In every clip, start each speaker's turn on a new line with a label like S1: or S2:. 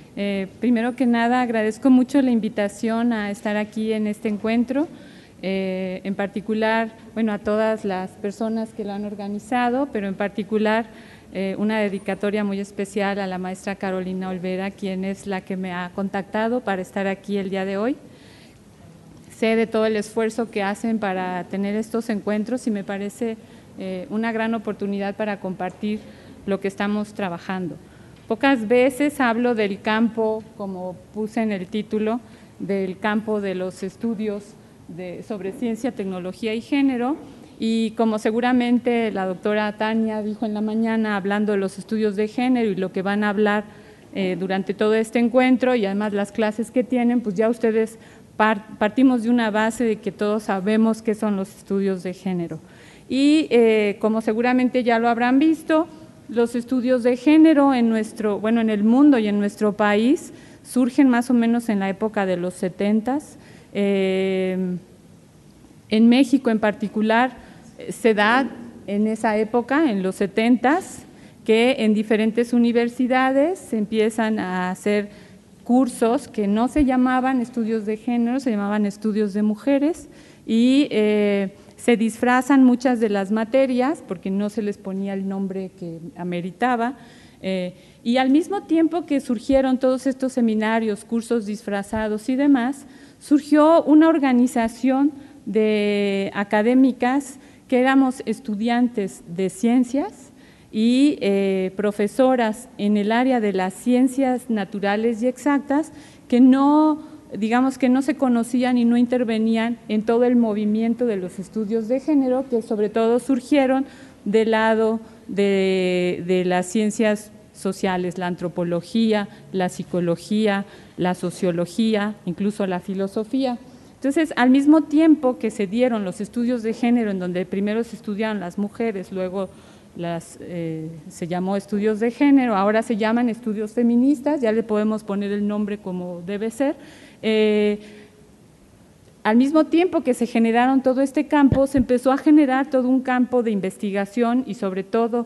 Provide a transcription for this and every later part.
S1: Primero que nada, agradezco mucho la invitación a estar aquí en este encuentro, en particular, bueno, a todas las personas que lo han organizado, pero en particular una dedicatoria muy especial a la maestra Carolina Olvera, quien es la que me ha contactado para estar aquí el día de hoy. Sé de todo el esfuerzo que hacen para tener estos encuentros y me parece una gran oportunidad para compartir lo que estamos trabajando. Pocas veces hablo del campo, como puse en el título, del campo de los estudios sobre ciencia, tecnología y género, y como seguramente la doctora Tania dijo en la mañana, hablando de los estudios de género y lo que van a hablar durante todo este encuentro y además las clases que tienen, pues ya ustedes partimos de una base de que todos sabemos qué son los estudios de género. Y como seguramente ya lo habrán visto, los estudios de género en el mundo y en nuestro país surgen más o menos en la época de los 70s. En México en particular se da en esa época, en los 70s, que en diferentes universidades se empiezan a hacer cursos que no se llamaban estudios de género, se llamaban estudios de mujeres y se disfrazan muchas de las materias porque no se les ponía el nombre que ameritaba y al mismo tiempo que surgieron todos estos seminarios, cursos disfrazados y demás, surgió una organización de académicas que éramos estudiantes de ciencias y profesoras en el área de las ciencias naturales y exactas que no se conocían y no intervenían en todo el movimiento de los estudios de género, que sobre todo surgieron del lado de las ciencias sociales, la antropología, la psicología, la sociología, incluso la filosofía. Entonces, al mismo tiempo que se dieron los estudios de género, en donde primero se estudiaban las mujeres, luego se llamó estudios de género, ahora se llaman estudios feministas, ya le podemos poner el nombre como debe ser. Al mismo tiempo que se generaron todo este campo, se empezó a generar todo un campo de investigación y sobre todo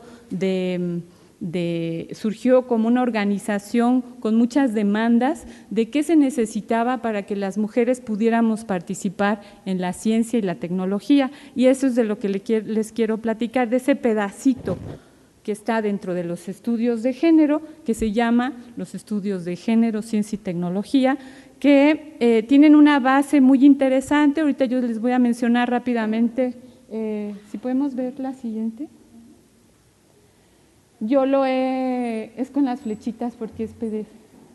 S1: surgió como una organización con muchas demandas de qué se necesitaba para que las mujeres pudiéramos participar en la ciencia y la tecnología, y eso es de lo que les quiero platicar, de ese pedacito que está dentro de los estudios de género, que se llama los estudios de género, ciencia y tecnología, que tienen una base muy interesante. Ahorita yo les voy a mencionar rápidamente, si podemos ver la siguiente. Yo es con las flechitas porque es PDF.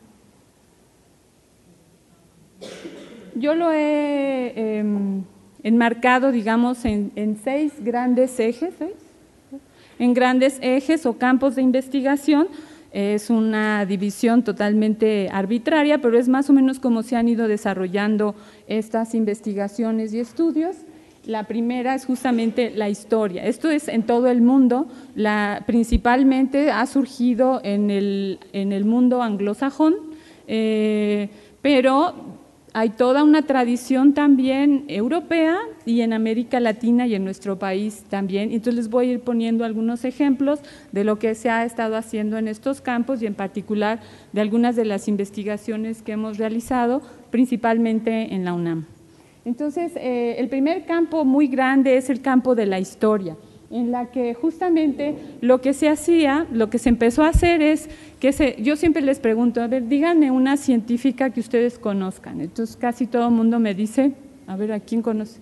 S1: Yo lo he enmarcado, digamos, en 6 grandes ejes, en grandes ejes o campos de investigación. Es una división totalmente arbitraria, pero es más o menos como se han ido desarrollando estas investigaciones y estudios. La primera es justamente la historia. Esto es en todo el mundo, principalmente ha surgido en el mundo anglosajón, pero hay toda una tradición también europea y en América Latina y en nuestro país también. Entonces les voy a ir poniendo algunos ejemplos de lo que se ha estado haciendo en estos campos y en particular de algunas de las investigaciones que hemos realizado, principalmente en la UNAM. Entonces, el primer campo muy grande es el campo de la historia, en la que justamente lo que se hacía, lo que se empezó a hacer es que yo siempre les pregunto, a ver, díganme una científica que ustedes conozcan. Entonces casi todo el mundo me dice, a ver, ¿a quién conoce?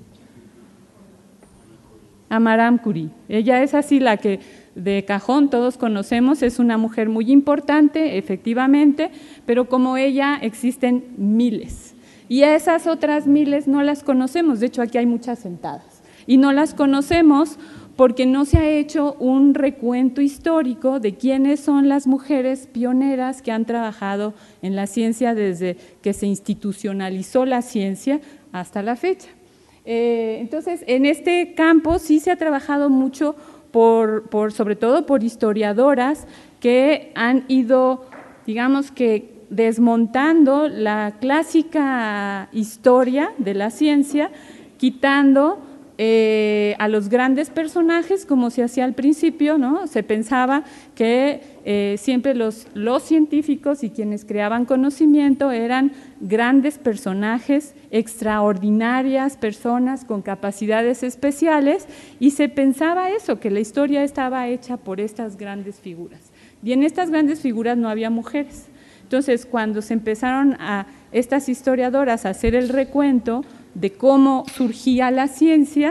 S1: A Madame Curie. Ella es así la que de cajón todos conocemos, es una mujer muy importante, efectivamente, pero como ella existen miles. Y a esas otras miles no las conocemos, de hecho aquí hay muchas sentadas, y no las conocemos porque no se ha hecho un recuento histórico de quiénes son las mujeres pioneras que han trabajado en la ciencia desde que se institucionalizó la ciencia hasta la fecha. Entonces, en este campo sí se ha trabajado mucho sobre todo por historiadoras que han ido, digamos que desmontando la clásica historia de la ciencia, quitando a los grandes personajes, como se hacía al principio, ¿no? Se pensaba que siempre los científicos y quienes creaban conocimiento eran grandes personajes, extraordinarias personas con capacidades especiales, y se pensaba eso, que la historia estaba hecha por estas grandes figuras. Y en estas grandes figuras no había mujeres. Entonces, cuando se empezaron estas historiadoras a hacer el recuento de cómo surgía la ciencia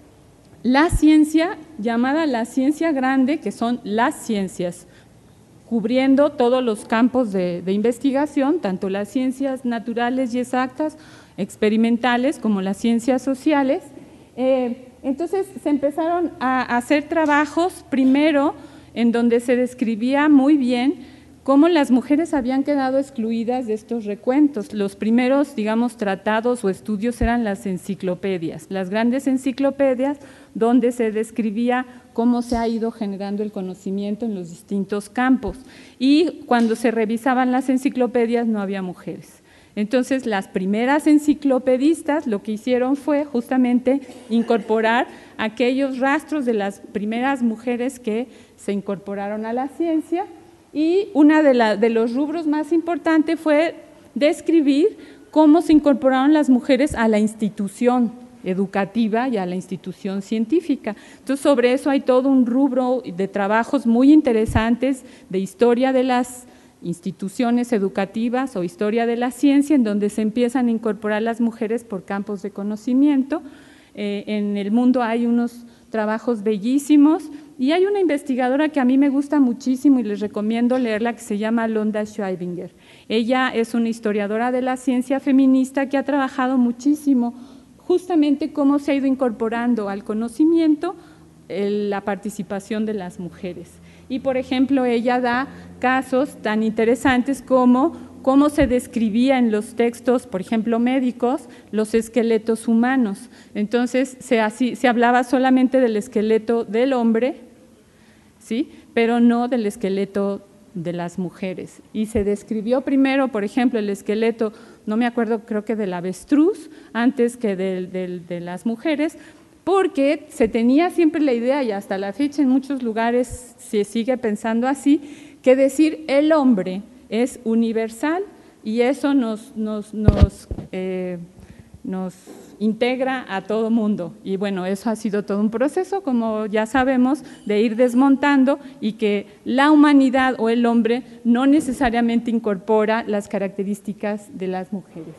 S1: llamada la ciencia grande, que son las ciencias, cubriendo todos los campos de investigación, tanto las ciencias naturales y exactas, experimentales, como las ciencias sociales. Entonces se empezaron a hacer trabajos, primero, en donde se describía muy bien cómo las mujeres habían quedado excluidas de estos recuentos. Los primeros, digamos, tratados o estudios eran las enciclopedias, las grandes enciclopedias donde se describía cómo se ha ido generando el conocimiento en los distintos campos. Y cuando se revisaban las enciclopedias no había mujeres. Entonces, las primeras enciclopedistas lo que hicieron fue justamente incorporar aquellos rastros de las primeras mujeres que se incorporaron a la ciencia. Y uno de los rubros más importantes fue describir cómo se incorporaron las mujeres a la institución educativa y a la institución científica. Entonces, sobre eso hay todo un rubro de trabajos muy interesantes de historia de las instituciones educativas o historia de la ciencia, en donde se empiezan a incorporar las mujeres por campos de conocimiento. En el mundo hay unos trabajos bellísimos, y hay una investigadora que a mí me gusta muchísimo y les recomiendo leerla, que se llama Londa Schreibinger. Ella es una historiadora de la ciencia feminista que ha trabajado muchísimo justamente cómo se ha ido incorporando al conocimiento la participación de las mujeres. Y, por ejemplo, ella da casos tan interesantes como cómo se describía en los textos, por ejemplo, médicos, los esqueletos humanos. Entonces, se hablaba solamente del esqueleto del hombre, ¿sí?, pero no del esqueleto de las mujeres. Y se describió primero, por ejemplo, el esqueleto, no me acuerdo, creo que del avestruz, antes que de las mujeres, porque se tenía siempre la idea, y hasta la fecha en muchos lugares se sigue pensando así, que decir el hombre es universal y eso nos integra a todo mundo. Y bueno, eso ha sido todo un proceso, como ya sabemos, de ir desmontando, y que la humanidad o el hombre no necesariamente incorpora las características de las mujeres.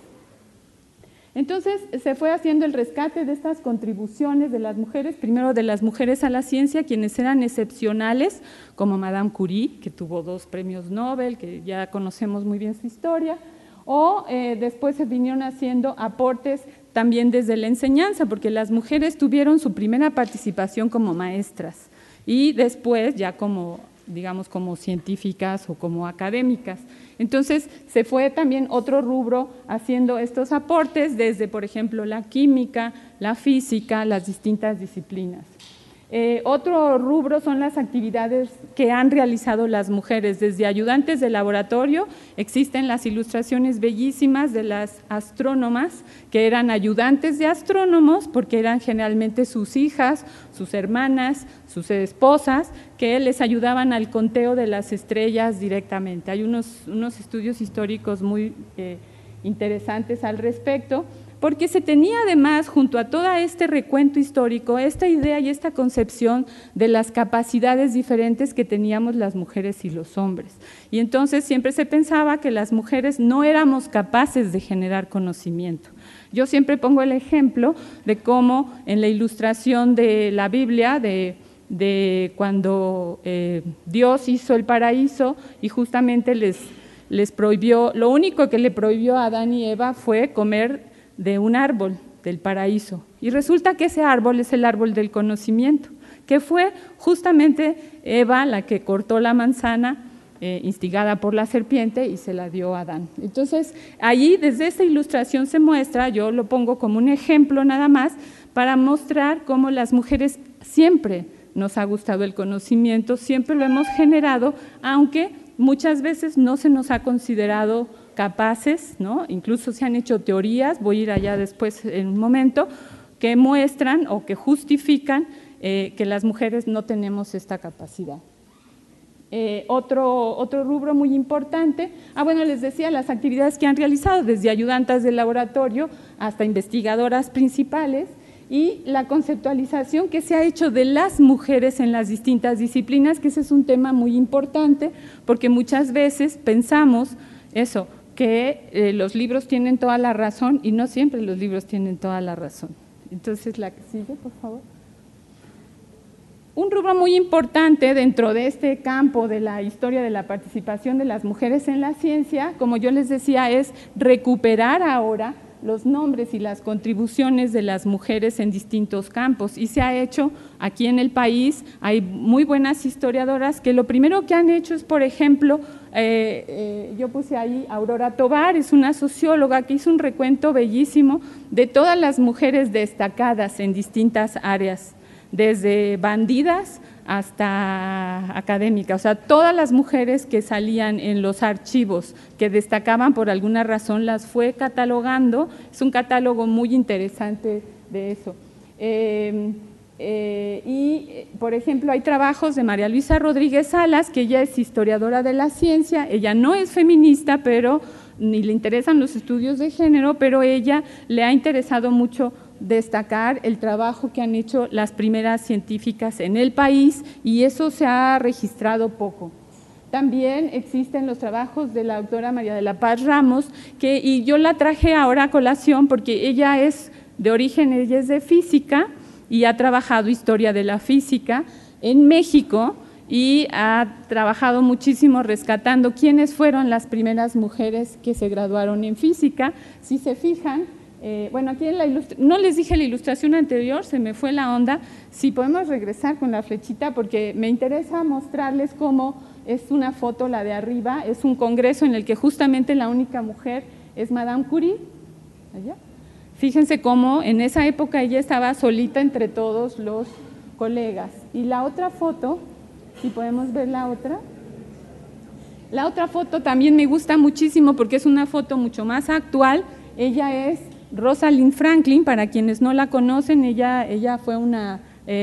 S1: Entonces se fue haciendo el rescate de estas contribuciones de las mujeres, primero de las mujeres a la ciencia, quienes eran excepcionales, como Madame Curie, que tuvo 2 premios Nobel, que ya conocemos muy bien su historia, o después se vinieron haciendo aportes también desde la enseñanza, porque las mujeres tuvieron su primera participación como maestras y después ya como, digamos, como científicas o como académicas. Entonces se fue también otro rubro haciendo estos aportes desde, por ejemplo, la química, la física, las distintas disciplinas. Otro rubro son las actividades que han realizado las mujeres, desde ayudantes de laboratorio. Existen las ilustraciones bellísimas de las astrónomas, que eran ayudantes de astrónomos, porque eran generalmente sus hijas, sus hermanas, sus esposas, que les ayudaban al conteo de las estrellas directamente. Hay unos estudios históricos muy interesantes al respecto, porque se tenía además, junto a todo este recuento histórico, esta idea y esta concepción de las capacidades diferentes que teníamos las mujeres y los hombres. Y entonces siempre se pensaba que las mujeres no éramos capaces de generar conocimiento. Yo siempre pongo el ejemplo de cómo en la ilustración de la Biblia, de cuando Dios hizo el paraíso y justamente les prohibió, lo único que le prohibió a Adán y Eva fue comer de un árbol del paraíso, y resulta que ese árbol es el árbol del conocimiento, que fue justamente Eva la que cortó la manzana instigada por la serpiente y se la dio a Adán. Entonces allí desde esta ilustración se muestra, yo lo pongo como un ejemplo nada más para mostrar cómo las mujeres siempre nos ha gustado el conocimiento, siempre lo hemos generado, aunque muchas veces no se nos ha considerado capaces, ¿no? Incluso se han hecho teorías, voy a ir allá después en un momento, que muestran o que justifican que las mujeres no tenemos esta capacidad. Otro rubro muy importante, bueno, les decía las actividades que han realizado, desde ayudantas de laboratorio hasta investigadoras principales, y la conceptualización que se ha hecho de las mujeres en las distintas disciplinas, que ese es un tema muy importante, porque muchas veces pensamos eso, que los libros tienen toda la razón, y no siempre los libros tienen toda la razón. Entonces, la que sigue, por favor. Un rubro muy importante dentro de este campo de la historia de la participación de las mujeres en la ciencia, como yo les decía, es recuperar ahora los nombres y las contribuciones de las mujeres en distintos campos, y se ha hecho aquí en el país. Hay muy buenas historiadoras que lo primero que han hecho es, por ejemplo, yo puse ahí Aurora Tovar, es una socióloga que hizo un recuento bellísimo de todas las mujeres destacadas en distintas áreas, desde bandidas hasta académicas, o sea, todas las mujeres que salían en los archivos, que destacaban por alguna razón, las fue catalogando. Es un catálogo muy interesante de eso. Por ejemplo, hay trabajos de María Luisa Rodríguez Salas, que ella es historiadora de la ciencia, ella no es feminista, pero ni le interesan los estudios de género, pero ella le ha interesado mucho destacar el trabajo que han hecho las primeras científicas en el país, y eso se ha registrado poco. También existen los trabajos de la doctora María de la Paz Ramos, y yo la traje ahora a colación porque ella es de origen, ella es de física y ha trabajado historia de la física en México, y ha trabajado muchísimo rescatando quiénes fueron las primeras mujeres que se graduaron en física. Si se fijan, bueno, aquí en la ilustración, no les dije la ilustración anterior, se me fue la onda. Si podemos regresar con la flechita, porque me interesa mostrarles cómo es una foto, la de arriba, es un congreso en el que justamente la única mujer es Madame Curie. Allá. Fíjense cómo en esa época ella estaba solita entre todos los colegas. Y la otra foto, si podemos ver la otra foto también me gusta muchísimo porque es una foto mucho más actual. Ella es Rosalind Franklin, para quienes no la conocen, ella fue una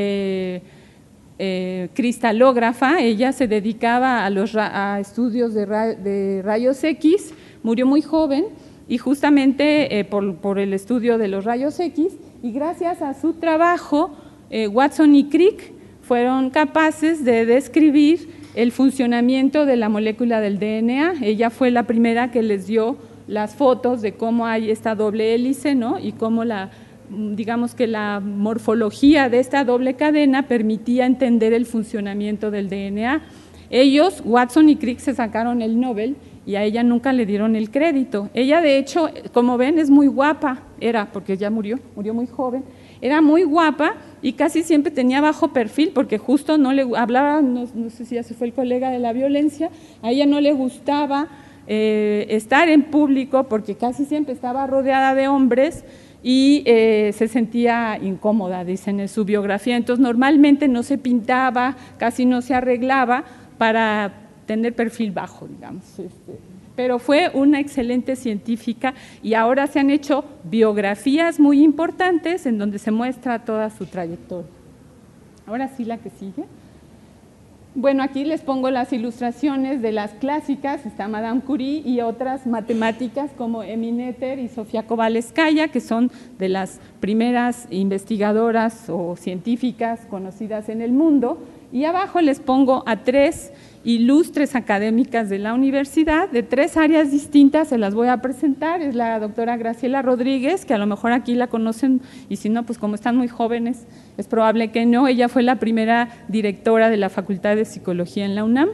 S1: cristalógrafa, ella se dedicaba a estudios de rayos X, murió muy joven, y justamente por el estudio de los rayos X, y gracias a su trabajo, Watson y Crick fueron capaces de describir el funcionamiento de la molécula del DNA. Ella fue la primera que les dio las fotos de cómo hay esta doble hélice, ¿no? Y cómo digamos que la morfología de esta doble cadena permitía entender el funcionamiento del DNA. Ellos, Watson y Crick, se sacaron el Nobel y a ella nunca le dieron el crédito. Ella, de hecho, como ven, es muy guapa, porque ya murió muy joven, era muy guapa y casi siempre tenía bajo perfil, porque justo no le hablaba, no sé si ya se fue el colega de la violencia, a ella no le gustaba estar en público porque casi siempre estaba rodeada de hombres y se sentía incómoda, dicen en su biografía. Entonces normalmente no se pintaba, casi no se arreglaba para tener perfil bajo, digamos. Pero fue una excelente científica, y ahora se han hecho biografías muy importantes en donde se muestra toda su trayectoria. Ahora sí, la que sigue. Bueno, aquí les pongo las ilustraciones de las clásicas, está Madame Curie y otras matemáticas como Emmy Noether y Sofía Kovalevskaya, que son de las primeras investigadoras o científicas conocidas en el mundo, y abajo les pongo a 3 ilustres académicas de la universidad, de 3 áreas distintas. Se las voy a presentar. Es la doctora Graciela Rodríguez, que a lo mejor aquí la conocen, y si no, pues como están muy jóvenes, es probable que no. Ella fue la primera directora de la Facultad de Psicología en la UNAM.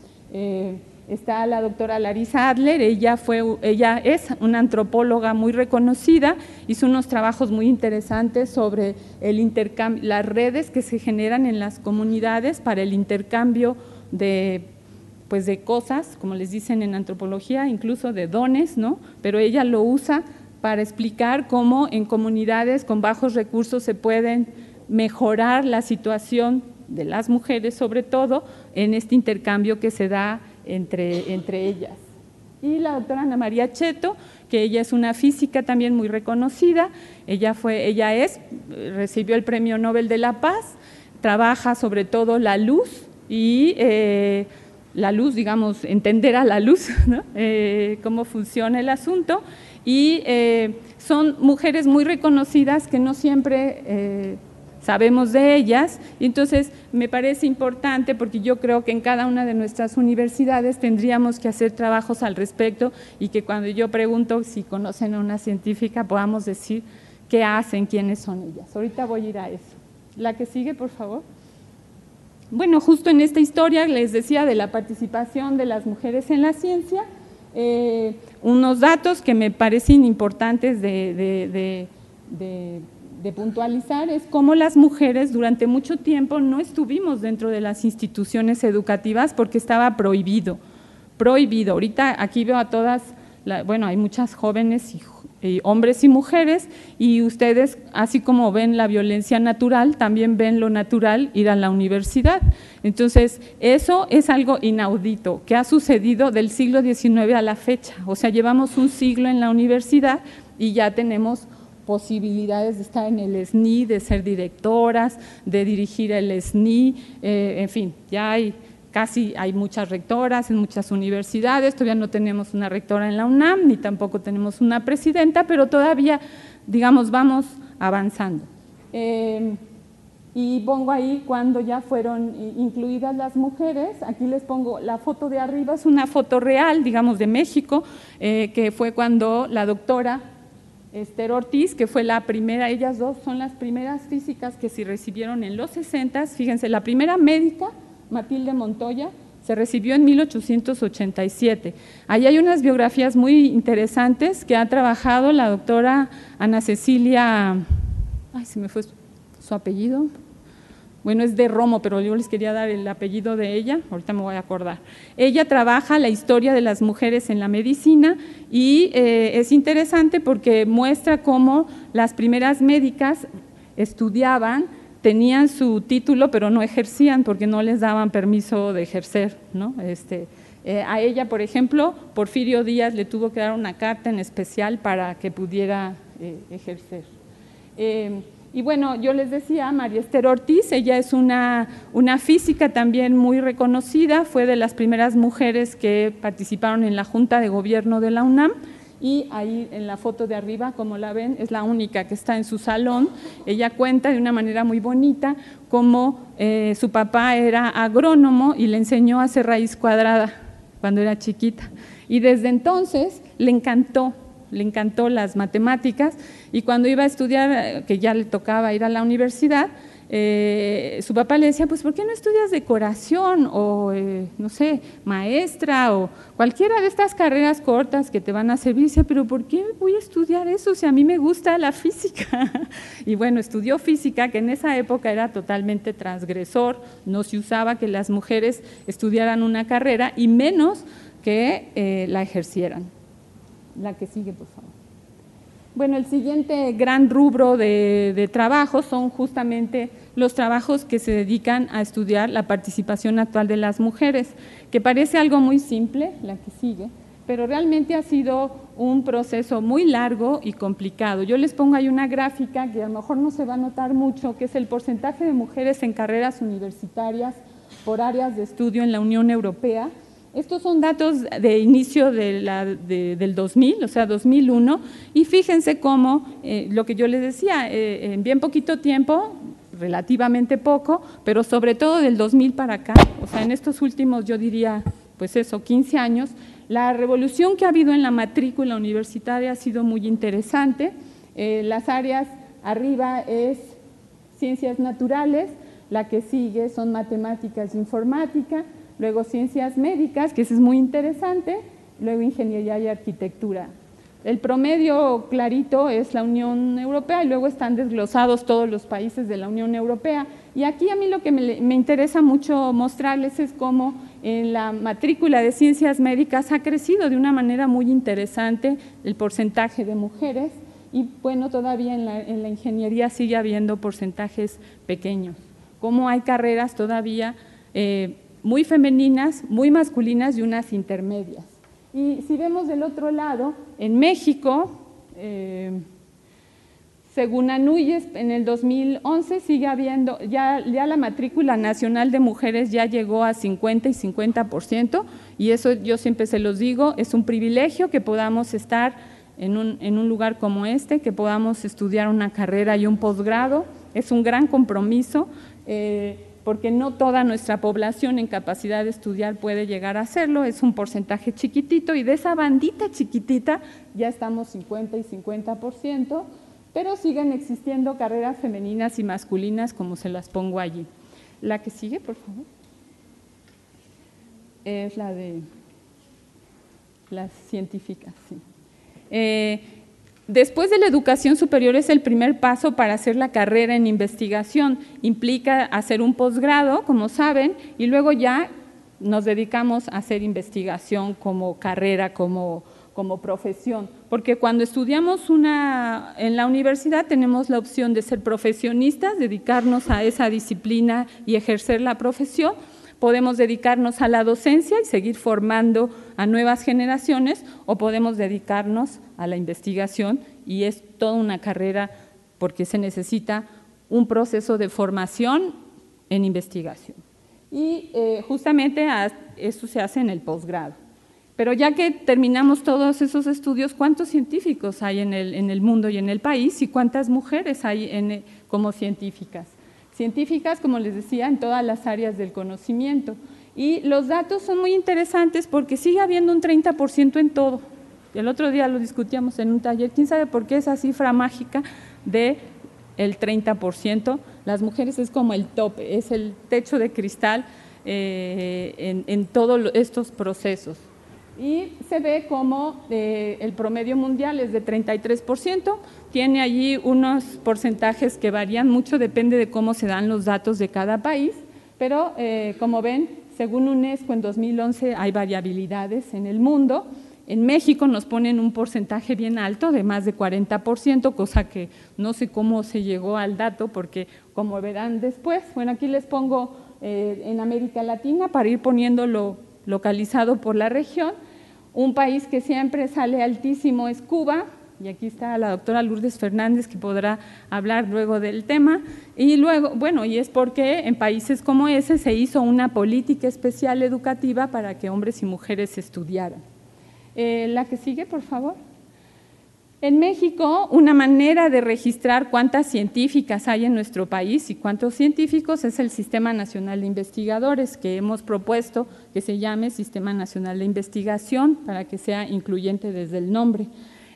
S1: Está la doctora Larissa Adler, ella es una antropóloga muy reconocida, hizo unos trabajos muy interesantes sobre el intercambio, las redes que se generan en las comunidades para el intercambio de cosas, como les dicen en antropología, incluso de dones, ¿no? Pero ella lo usa para explicar cómo en comunidades con bajos recursos se pueden mejorar la situación de las mujeres, sobre todo en este intercambio que se da entre ellas. y la doctora Ana María Cheto, que ella es una física también muy reconocida, recibió el Premio Nobel de la Paz, trabaja sobre todo la luz y la luz, digamos, entender a la luz, ¿no? Cómo funciona el asunto, y son mujeres muy reconocidas que no siempre sabemos de ellas, y entonces me parece importante porque yo creo que en cada una de nuestras universidades tendríamos que hacer trabajos al respecto y que cuando yo pregunto si conocen a una científica podamos decir qué hacen, quiénes son ellas. Ahorita voy a ir a eso. La que sigue, por favor. Bueno, justo en esta historia les decía de la participación de las mujeres en la ciencia, unos datos que me parecen importantes de puntualizar es cómo las mujeres durante mucho tiempo no estuvimos dentro de las instituciones educativas porque estaba prohibido. Ahorita aquí veo a todas, bueno, hay muchas jóvenes y hombres y mujeres, y ustedes, así como ven la violencia natural, también ven lo natural ir a la universidad. Entonces, eso es algo inaudito, que ha sucedido del siglo XIX a la fecha. O sea, llevamos un siglo en la universidad y ya tenemos posibilidades de estar en el SNI, de ser directoras, de dirigir el SNI, en fin, ya hay muchas rectoras en muchas universidades, todavía no tenemos una rectora en la UNAM, ni tampoco tenemos una presidenta, pero todavía, digamos, vamos avanzando. Y pongo ahí cuando ya fueron incluidas las mujeres, aquí les pongo la foto de arriba, es una foto real, digamos, de México, que fue cuando la doctora Esther Ortiz, que fue la primera, ellas dos son las primeras físicas que se recibieron en los 60, fíjense, la primera médica, Matilde Montoya, se recibió en 1887. Ahí hay unas biografías muy interesantes que ha trabajado la doctora Ana Cecilia, ay, se me fue su apellido, bueno, es de Romo, pero yo les quería dar el apellido de ella, ahorita me voy a acordar. Ella trabaja la historia de las mujeres en la medicina y es interesante porque muestra cómo las primeras médicas estudiaban, tenían su título, pero no ejercían porque no les daban permiso de ejercer, ¿no? A ella, por ejemplo, Porfirio Díaz le tuvo que dar una carta en especial para que pudiera ejercer. Y bueno, yo les decía, María Esther Ortiz, ella es una física también muy reconocida, fue de las primeras mujeres que participaron en la Junta de Gobierno de la UNAM, y ahí en la foto de arriba, como la ven, es la única que está en su salón. Ella cuenta de una manera muy bonita cómo su papá era agrónomo y le enseñó a hacer raíz cuadrada cuando era chiquita, y desde entonces le encantó las matemáticas, y cuando iba a estudiar, que ya le tocaba ir a la universidad, su papá le decía, pues ¿por qué no estudias decoración o no sé, maestra o cualquiera de estas carreras cortas que te van a servir? Dice, pero ¿por qué voy a estudiar eso si a mí me gusta la física? Y bueno, estudió física, que en esa época era totalmente transgresor, no se usaba que las mujeres estudiaran una carrera y menos que la ejercieran. La que sigue, por favor. Bueno, el siguiente gran rubro de trabajo son justamente los trabajos que se dedican a estudiar la participación actual de las mujeres, que parece algo muy simple, la que sigue, pero realmente ha sido un proceso muy largo y complicado. Yo les pongo ahí una gráfica que a lo mejor no se va a notar mucho, que es el porcentaje de mujeres en carreras universitarias por áreas de estudio en la Unión Europea. Estos son datos de inicio del 2000, o sea, 2001, y fíjense cómo, lo que yo les decía, en bien poquito tiempo, relativamente poco, pero sobre todo del 2000 para acá, o sea, en estos últimos, yo diría, pues eso, 15 años, la revolución que ha habido en la matrícula universitaria ha sido muy interesante. Las áreas arriba es ciencias naturales, la que sigue son matemáticas e informática, luego ciencias médicas, que eso es muy interesante, luego ingeniería y arquitectura. El promedio clarito es la Unión Europea y luego están desglosados todos los países de la Unión Europea. Y aquí a mí lo que me interesa mucho mostrarles es cómo en la matrícula de ciencias médicas ha crecido de una manera muy interesante el porcentaje de mujeres, y bueno, todavía en la ingeniería sigue habiendo porcentajes pequeños. Cómo hay carreras todavía muy femeninas, muy masculinas y unas intermedias. Y si vemos del otro lado, en México, según ANUYES, en el 2011 sigue habiendo, ya la matrícula nacional de mujeres ya llegó a 50 y 50%, y eso yo siempre se los digo, es un privilegio que podamos estar en un lugar como este, que podamos estudiar una carrera y un posgrado, es un gran compromiso, porque no toda nuestra población en capacidad de estudiar puede llegar a hacerlo, es un porcentaje chiquitito, y de esa bandita chiquitita ya estamos 50 y 50%, pero siguen existiendo carreras femeninas y masculinas, como se las pongo allí. La que sigue, por favor. Es la de las científicas, sí. Después de la educación superior es el primer paso para hacer la carrera en investigación. Implica hacer un posgrado, como saben, y luego ya nos dedicamos a hacer investigación como carrera, como profesión, porque cuando estudiamos en la universidad tenemos la opción de ser profesionistas, dedicarnos a esa disciplina y ejercer la profesión, podemos dedicarnos a la docencia y seguir formando a nuevas generaciones, o podemos dedicarnos a la investigación, y es toda una carrera porque se necesita un proceso de formación en investigación. Y justamente eso se hace en el posgrado. Pero ya que terminamos todos esos estudios, ¿cuántos científicos hay en el mundo y en el país? ¿Y cuántas mujeres hay como científicas? Científicas, como les decía, en todas las áreas del conocimiento. Y los datos son muy interesantes porque sigue habiendo un 30% en todo. El otro día lo discutíamos en un taller, ¿quién sabe por qué esa cifra mágica del 30%? Las mujeres es como el tope, es el techo de cristal en todos estos procesos. Y se ve como el promedio mundial es de 33%, tiene allí unos porcentajes que varían mucho, depende de cómo se dan los datos de cada país, pero como ven, según UNESCO en 2011 hay variabilidades en el mundo. En México nos ponen un porcentaje bien alto de más de 40%, cosa que no sé cómo se llegó al dato, porque como verán después, bueno, aquí les pongo en América Latina para ir poniéndolo localizado por la región. Un país que siempre sale altísimo es Cuba, y aquí está la doctora Lourdes Fernández que podrá hablar luego del tema, y luego, bueno, y es porque en países como ese se hizo una política especial educativa para que hombres y mujeres estudiaran. La que sigue, por favor. En México, una manera de registrar cuántas científicas hay en nuestro país y cuántos científicos es el Sistema Nacional de Investigadores, que hemos propuesto que se llame Sistema Nacional de Investigación para que sea incluyente desde el nombre.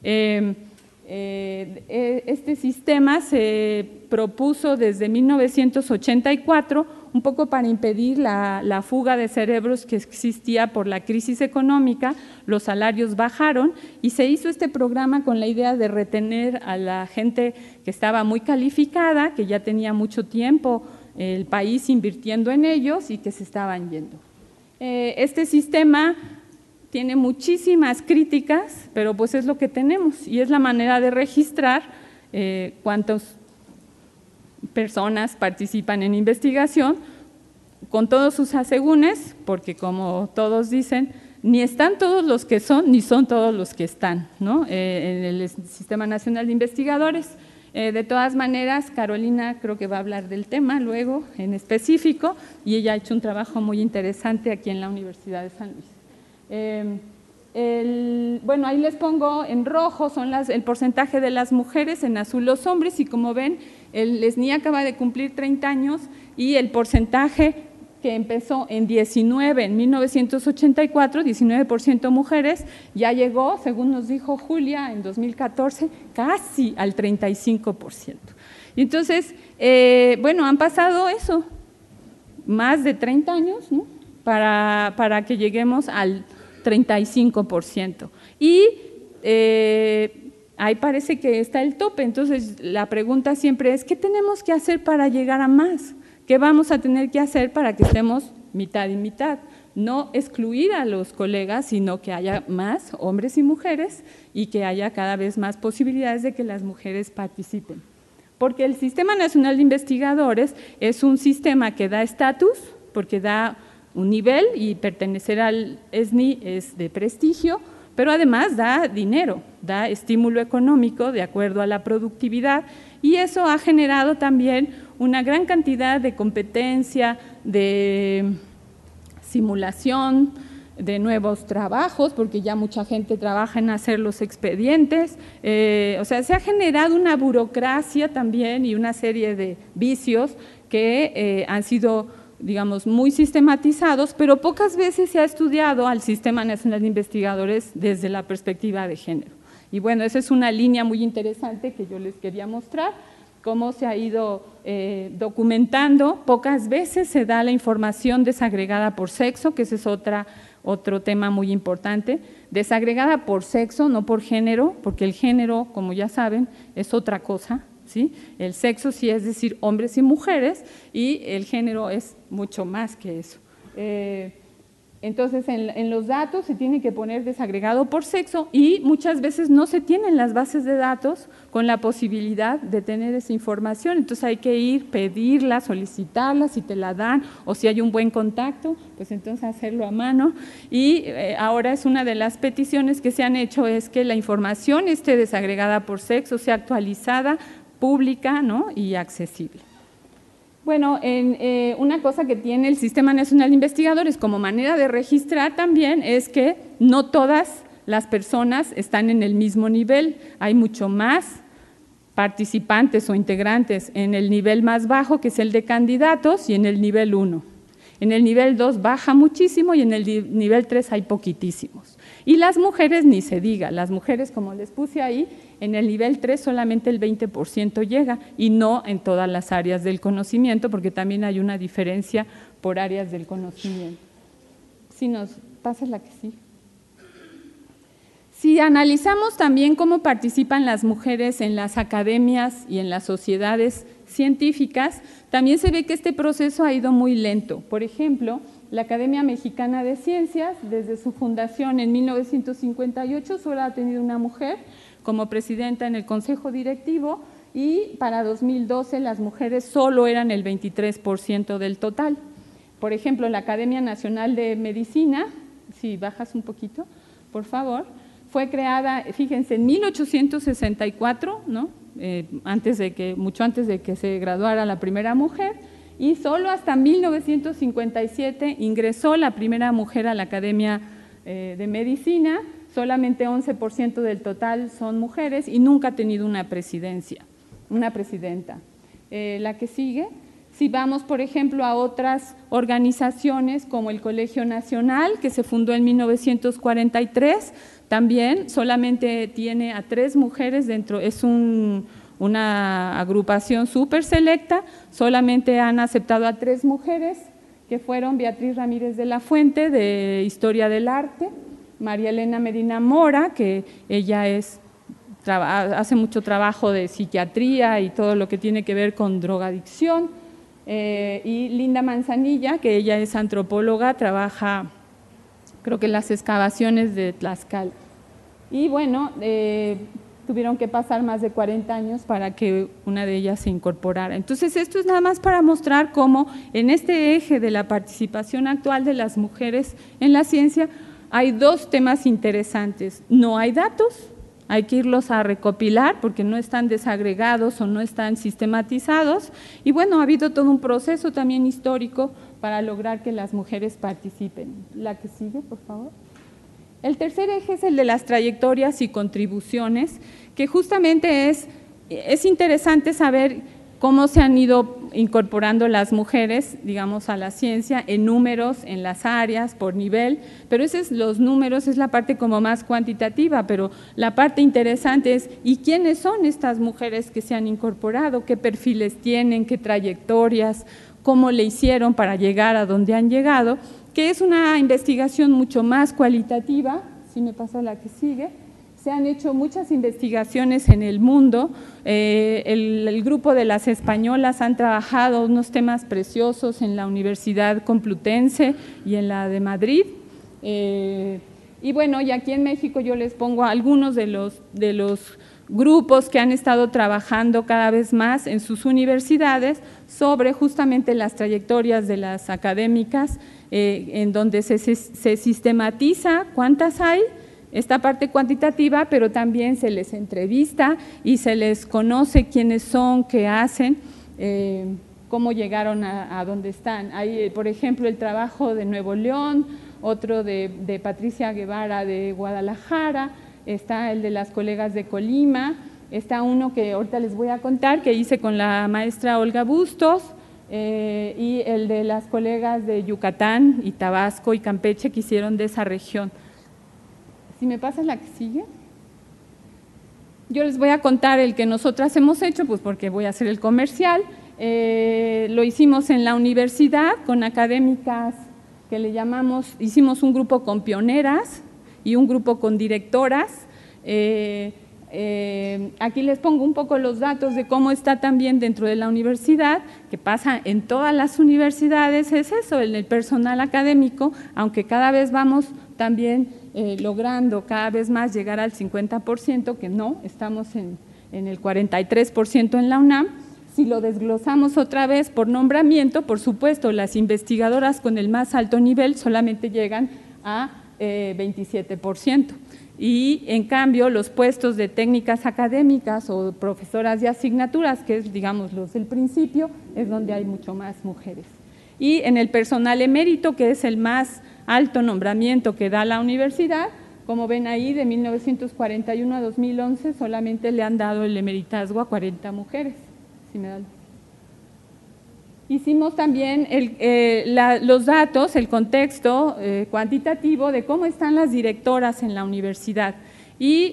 S1: Este sistema se propuso desde 1984, un poco para impedir la fuga de cerebros que existía por la crisis económica. Los salarios bajaron y se hizo este programa con la idea de retener a la gente que estaba muy calificada, que ya tenía mucho tiempo el país invirtiendo en ellos y que se estaban yendo. Este sistema tiene muchísimas críticas, pero pues es lo que tenemos y es la manera de registrar cuántas personas participan en investigación con todos sus asegúnes, porque como todos dicen, ni están todos los que son, ni son todos los que están, ¿no? En el Sistema Nacional de Investigadores. De todas maneras, Carolina creo que va a hablar del tema luego en específico, y ella ha hecho un trabajo muy interesante aquí en la Universidad de San Luis. Bueno, ahí les pongo en rojo son el porcentaje de las mujeres, en azul los hombres, y como ven, el SNI acaba de cumplir 30 años y el porcentaje que empezó en 1984, 19% mujeres, ya llegó, según nos dijo Julia, en 2014, casi al 35%. Y entonces, bueno, han pasado eso, más de 30 años, ¿no? para que lleguemos al 35%. Y ahí parece que está el tope. Entonces, la pregunta siempre es, ¿qué tenemos que hacer para llegar a más? ¿Qué vamos a tener que hacer para que estemos mitad y mitad? No excluir a los colegas, sino que haya más hombres y mujeres y que haya cada vez más posibilidades de que las mujeres participen. Porque el Sistema Nacional de Investigadores es un sistema que da estatus, porque da un nivel y pertenecer al SNI es de prestigio, pero además da dinero, da estímulo económico de acuerdo a la productividad y eso ha generado también una gran cantidad de competencia, de simulación, de nuevos trabajos, porque ya mucha gente trabaja en hacer los expedientes, o sea, se ha generado una burocracia también y una serie de vicios que han sido, digamos, muy sistematizados, pero pocas veces se ha estudiado al Sistema Nacional de Investigadores desde la perspectiva de género. Y bueno, esa es una línea muy interesante que yo les quería mostrar, cómo se ha ido documentando. Pocas veces se da la información desagregada por sexo, que ese es otro tema muy importante, desagregada por sexo, no por género, porque el género, como ya saben, es otra cosa, ¿sí? El sexo sí es decir hombres y mujeres, y el género es mucho más que eso. Entonces, en los datos se tiene que poner desagregado por sexo y muchas veces no se tienen las bases de datos con la posibilidad de tener esa información. Entonces, hay que ir, pedirla, solicitarla, si te la dan o si hay un buen contacto, pues entonces hacerlo a mano. Y ahora es una de las peticiones que se han hecho es que la información esté desagregada por sexo, sea actualizada, pública, ¿no? Y accesible. Bueno, una cosa que tiene el Sistema Nacional de Investigadores como manera de registrar también es que no todas las personas están en el mismo nivel, hay mucho más participantes o integrantes en el nivel más bajo, que es el de candidatos, y en el nivel 1. En el nivel 2 baja muchísimo y en el nivel 3 hay poquitísimos. Y las mujeres ni se diga, las mujeres, como les puse ahí, en el nivel 3 solamente el 20% llega y no en todas las áreas del conocimiento, porque también hay una diferencia por áreas del conocimiento. Si nos pasa la que sí. Si analizamos también cómo participan las mujeres en las academias y en las sociedades científicas, también se ve que este proceso ha ido muy lento. Por ejemplo, la Academia Mexicana de Ciencias, desde su fundación en 1958, solo ha tenido una mujer como presidenta en el Consejo Directivo y para 2012 las mujeres solo eran el 23% del total. Por ejemplo, la Academia Nacional de Medicina, si bajas un poquito, por favor, fue creada, fíjense, en 1864, ¿no? Mucho antes de que se graduara la primera mujer, y solo hasta 1957 ingresó la primera mujer a la Academia de Medicina, solamente 11% del total son mujeres y nunca ha tenido una presidenta. La que sigue, si vamos por ejemplo a otras organizaciones como el Colegio Nacional, que se fundó en 1943, también solamente tiene a 3 mujeres dentro, es una agrupación súper selecta, solamente han aceptado a 3 mujeres, que fueron Beatriz Ramírez de la Fuente, de Historia del Arte, María Elena Medina Mora, que ella hace mucho trabajo de psiquiatría y todo lo que tiene que ver con drogadicción, y Linda Manzanilla, que ella es antropóloga, trabaja, creo que en las excavaciones de Tlaxcala. Y bueno, tuvieron que pasar más de 40 años para que una de ellas se incorporara. Entonces, esto es nada más para mostrar cómo en este eje de la participación actual de las mujeres en la ciencia hay 2 temas interesantes. No hay datos, hay que irlos a recopilar porque no están desagregados o no están sistematizados. Y bueno, ha habido todo un proceso también histórico para lograr que las mujeres participen. La que sigue, por favor. El tercer eje es el de las trayectorias y contribuciones, que justamente es interesante saber cómo se han ido incorporando las mujeres, digamos, a la ciencia en números, en las áreas, por nivel, pero los números es la parte como más cuantitativa, pero la parte interesante es ¿y quiénes son estas mujeres que se han incorporado? ¿Qué perfiles tienen? ¿Qué trayectorias? ¿Cómo le hicieron para llegar a donde han llegado? Que es una investigación mucho más cualitativa, si me pasa la que sigue. Se han hecho muchas investigaciones en el mundo, el grupo de las españolas han trabajado unos temas preciosos en la Universidad Complutense y en la de Madrid, y bueno, y aquí en México yo les pongo algunos de los grupos que han estado trabajando cada vez más en sus universidades sobre justamente las trayectorias de las académicas en donde se sistematiza cuántas hay, esta parte cuantitativa, pero también se les entrevista y se les conoce quiénes son, qué hacen, cómo llegaron a donde están. Hay, por ejemplo, el trabajo de Nuevo León, otro de Patricia Guevara de Guadalajara, está el de las colegas de Colima, está uno que ahorita les voy a contar, que hice con la maestra Olga Bustos, y el de las colegas de Yucatán y Tabasco y Campeche que hicieron de esa región. Si me pasas la que sigue. Yo les voy a contar el que nosotras hemos hecho, pues porque voy a hacer el comercial. Lo hicimos en la universidad con académicas que le llamamos, hicimos un grupo con pioneras y un grupo con directoras. Aquí les pongo un poco los datos de cómo está también dentro de la universidad, que pasa en todas las universidades, es eso, en el personal académico, aunque cada vez vamos también logrando cada vez más llegar al 50%, que no, estamos en el 43% en la UNAM. Si lo desglosamos otra vez por nombramiento, por supuesto, las investigadoras con el más alto nivel solamente llegan a 27%. Y en cambio los puestos de técnicas académicas o profesoras de asignaturas, que es digamos los del principio, es donde hay mucho más mujeres. Y en el personal emérito, que es el más alto nombramiento que da la universidad, como ven ahí, de 1941 a 2011 solamente le han dado el emeritazgo a 40 mujeres. Si me dan. Hicimos también los datos, el contexto cuantitativo de cómo están las directoras en la universidad y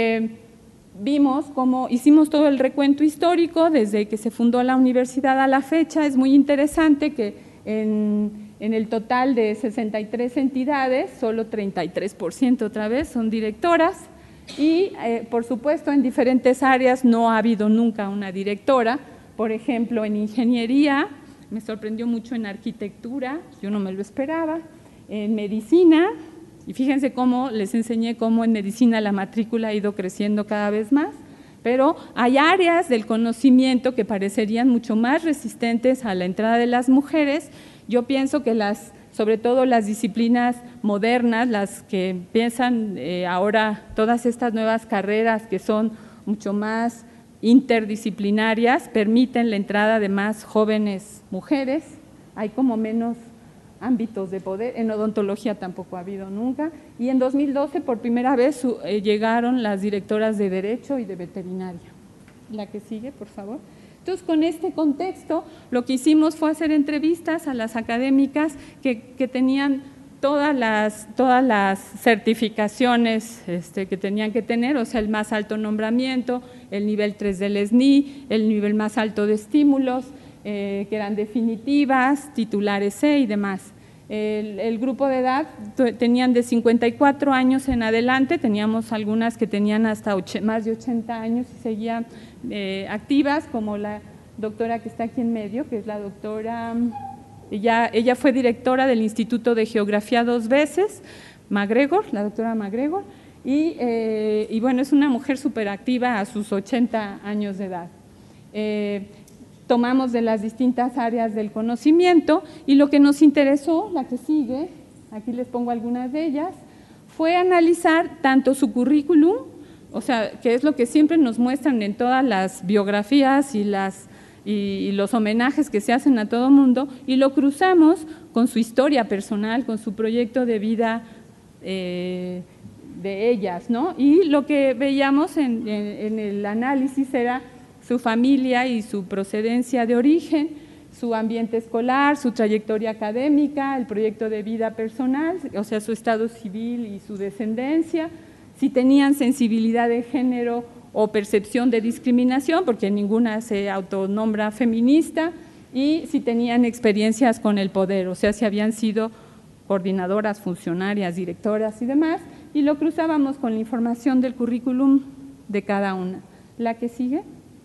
S1: vimos cómo hicimos todo el recuento histórico desde que se fundó la universidad a la fecha. Es muy interesante que en el total de 63 entidades, solo 33% otra vez son directoras y por supuesto en diferentes áreas no ha habido nunca una directora. Por ejemplo, en ingeniería, me sorprendió mucho en arquitectura, yo no me lo esperaba, en medicina, y fíjense cómo les enseñé cómo en medicina la matrícula ha ido creciendo cada vez más, pero hay áreas del conocimiento que parecerían mucho más resistentes a la entrada de las mujeres. Yo pienso que sobre todo las disciplinas modernas, las que empiezan ahora, todas estas nuevas carreras que son mucho más interdisciplinarias, permiten la entrada de más jóvenes mujeres, hay como menos ámbitos de poder, en odontología tampoco ha habido nunca, y en 2012 por primera vez llegaron las directoras de Derecho y de Veterinaria. La que sigue, por favor. Entonces, con este contexto, lo que hicimos fue hacer entrevistas a las académicas que tenían todas las certificaciones que tenían que tener, o sea, el más alto nombramiento, el nivel 3 del SNI, el nivel más alto de estímulos, que eran definitivas, titulares C y demás. El grupo de edad tenían de 54 años en adelante, teníamos algunas que tenían hasta más de 80 años y seguían activas, como la doctora que está aquí en medio, que es la doctora… Ella fue directora del Instituto de Geografía 2 veces, MacGregor, la doctora MacGregor, y bueno, es una mujer súper activa a sus 80 años de edad. Tomamos de las distintas áreas del conocimiento y lo que nos interesó, la que sigue, aquí les pongo algunas de ellas, fue analizar tanto su currículum, o sea, que es lo que siempre nos muestran en todas las biografías y los homenajes que se hacen a todo mundo, y lo cruzamos con su historia personal, con su proyecto de vida de ellas, ¿no? Y lo que veíamos en el análisis era su familia y su procedencia de origen, su ambiente escolar, su trayectoria académica, el proyecto de vida personal, o sea, su estado civil y su descendencia, si tenían sensibilidad de género o percepción de discriminación, porque ninguna se autonombra feminista, y si tenían experiencias con el poder, o sea, si habían sido coordinadoras, funcionarias, directoras y demás, y lo cruzábamos con la información del currículum de cada una. ¿La que sigue?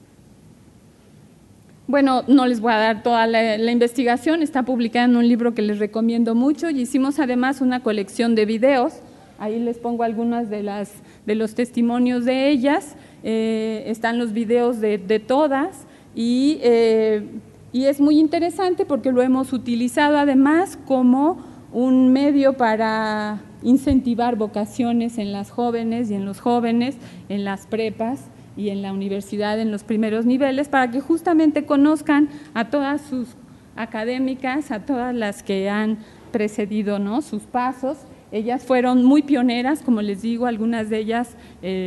S1: Bueno, no les voy a dar toda la investigación, está publicada en un libro que les recomiendo mucho, y hicimos además una colección de videos, ahí les pongo algunas de los testimonios de ellas. Están los videos de todas y es muy interesante porque lo hemos utilizado además como un medio para incentivar vocaciones en las jóvenes y en los jóvenes, en las prepas y en la universidad en los primeros niveles, para que justamente conozcan a todas sus académicas, a todas las que han precedido, ¿no?, sus pasos. Ellas fueron muy pioneras, como les digo, algunas de ellas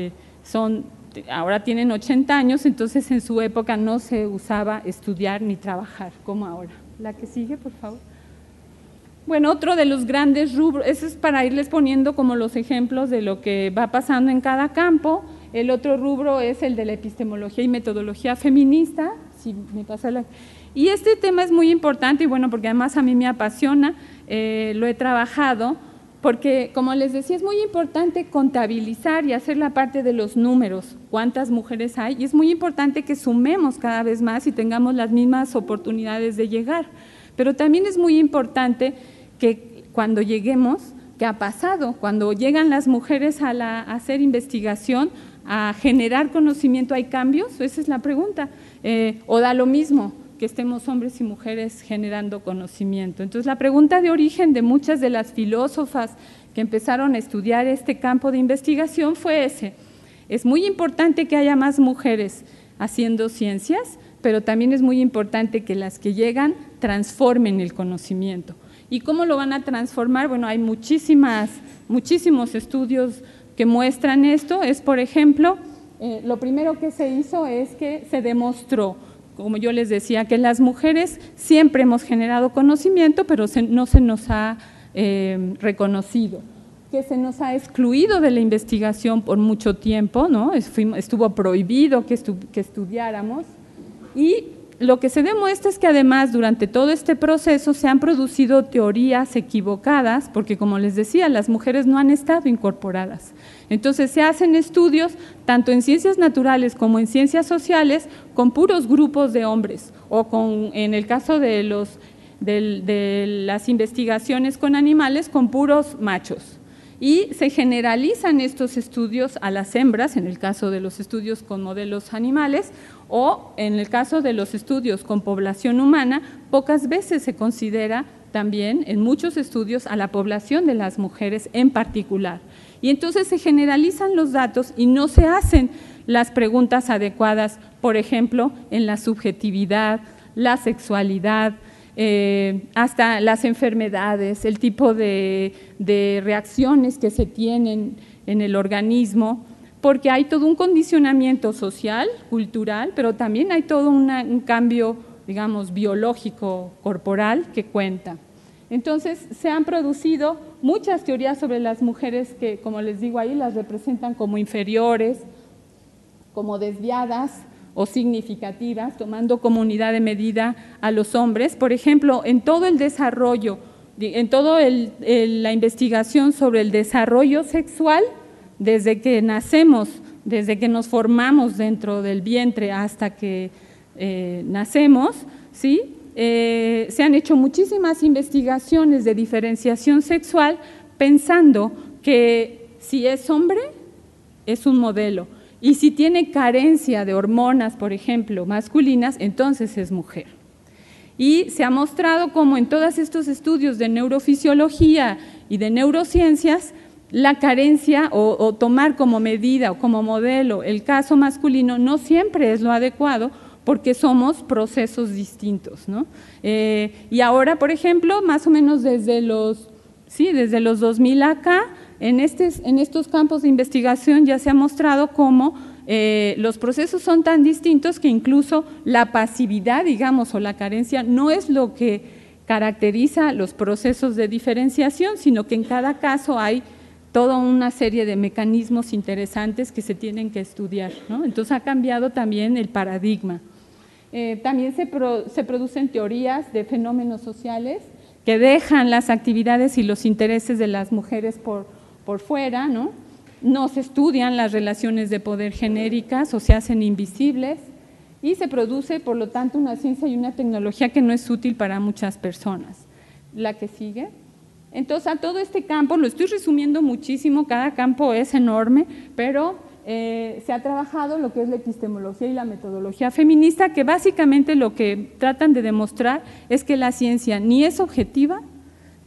S1: ahora tienen 80 años, entonces en su época no se usaba estudiar ni trabajar como ahora. La que sigue, por favor. Bueno, otro de los grandes rubros, eso es para irles poniendo como los ejemplos de lo que va pasando en cada campo. El otro rubro es el de la epistemología y metodología feminista. Si me pasa y este tema es muy importante y bueno, porque además a mí me apasiona, lo he trabajado, porque como les decía, es muy importante contabilizar y hacer la parte de los números, cuántas mujeres hay, y es muy importante que sumemos cada vez más y tengamos las mismas oportunidades de llegar. Pero también es muy importante que cuando lleguemos, ¿qué ha pasado? Cuando llegan las mujeres a hacer investigación, a generar conocimiento, ¿hay cambios? Esa es la pregunta. ¿O da lo mismo que estemos hombres y mujeres generando conocimiento? Entonces, la pregunta de origen de muchas de las filósofas que empezaron a estudiar este campo de investigación fue ese. Es muy importante que haya más mujeres haciendo ciencias, pero también es muy importante que las que llegan transformen el conocimiento. ¿Y cómo lo van a transformar? Bueno, hay muchísimos estudios que muestran esto. Es, por ejemplo, lo primero que se hizo es que se demostró, como yo les decía, que las mujeres siempre hemos generado conocimiento, pero no se nos ha reconocido, que se nos ha excluido de la investigación por mucho tiempo, ¿no? Estuvo prohibido que estudiáramos. Y lo que se demuestra es que además durante todo este proceso se han producido teorías equivocadas, porque como les decía, las mujeres no han estado incorporadas. Entonces se hacen estudios tanto en ciencias naturales como en ciencias sociales con puros grupos de hombres, o en el caso de las investigaciones con animales, con puros machos. Y se generalizan estos estudios a las hembras, en el caso de los estudios con modelos animales, o en el caso de los estudios con población humana, pocas veces se considera también en muchos estudios a la población de las mujeres en particular. Y entonces se generalizan los datos y no se hacen las preguntas adecuadas, por ejemplo, en la subjetividad, la sexualidad, hasta las enfermedades, el tipo de reacciones que se tienen en el organismo, porque hay todo un condicionamiento social, cultural, pero también hay todo un cambio, digamos, biológico, corporal que cuenta. Entonces, se han producido muchas teorías sobre las mujeres que, como les digo ahí, las representan como inferiores, como desviadas o significativas, tomando como unidad de medida a los hombres. Por ejemplo, en todo el desarrollo, en toda la investigación sobre el desarrollo sexual, desde que nacemos, desde que nos formamos dentro del vientre hasta que nacemos, ¿sí? Se han hecho muchísimas investigaciones de diferenciación sexual pensando que si es hombre, es un modelo, y si tiene carencia de hormonas, por ejemplo, masculinas, entonces es mujer. Y se ha mostrado como en todos estos estudios de neurofisiología y de neurociencias, la carencia o tomar como medida o como modelo el caso masculino no siempre es lo adecuado, porque somos procesos distintos, ¿no? Y ahora, por ejemplo, más o menos desde los 2000 acá, en estos campos de investigación ya se ha mostrado cómo los procesos son tan distintos que incluso la pasividad, digamos, o la carencia no es lo que caracteriza los procesos de diferenciación, sino que en cada caso hay toda una serie de mecanismos interesantes que se tienen que estudiar, ¿no? Entonces ha cambiado también el paradigma. También se producen teorías de fenómenos sociales que dejan las actividades y los intereses de las mujeres por fuera, ¿no? No se estudian las relaciones de poder genéricas o se hacen invisibles y se produce, por lo tanto, una ciencia y una tecnología que no es útil para muchas personas. La que sigue. Entonces, a todo este campo, lo estoy resumiendo muchísimo, cada campo es enorme, pero se ha trabajado lo que es la epistemología y la metodología feminista, que básicamente lo que tratan de demostrar es que la ciencia ni es objetiva,